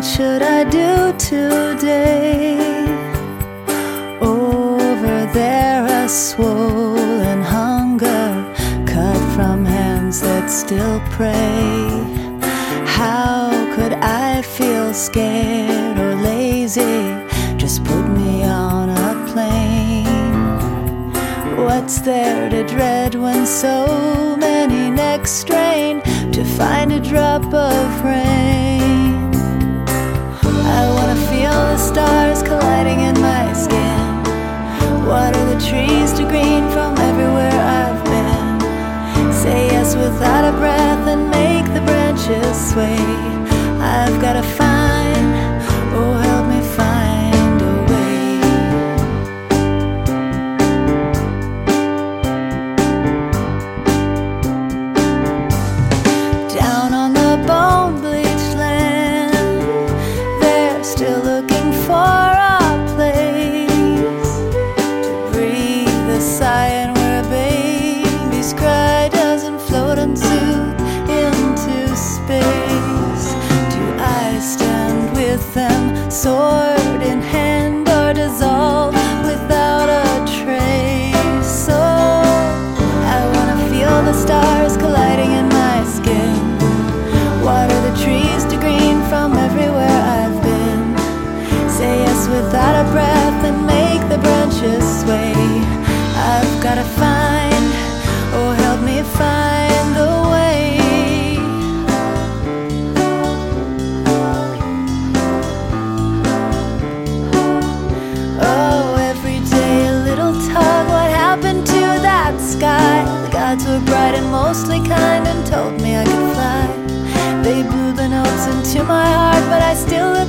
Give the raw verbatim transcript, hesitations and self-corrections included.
should I do today? Over there a swollen hunger cut from hands that still pray. How could I feel scared or lazy? Just put me on a plane. What's there to dread when so many necks strain to find a drop of rain? I wanna feel the stars colliding in my skin. Water the trees to green from everywhere I've been. Say yes without a breath and make the branches sway. I've gotta find, oh help me find a way. Down on the bone bleached land, they're still looking for a place to breathe a sigh, and where a baby's cry doesn't float unsoothed into space. Do I stand with them, sword in hand, or dissolve without a trace? So I wanna feel the stars colliding in my skin. Water the trees to green from everywhere I've been. Say yes without a breath and make the branches sway. I've gotta find, oh help me find the way. Oh, every day a little tug. What happened to that sky? The gods were bright and mostly kind and told me I could fly. They blew the notes into my heart, but I still look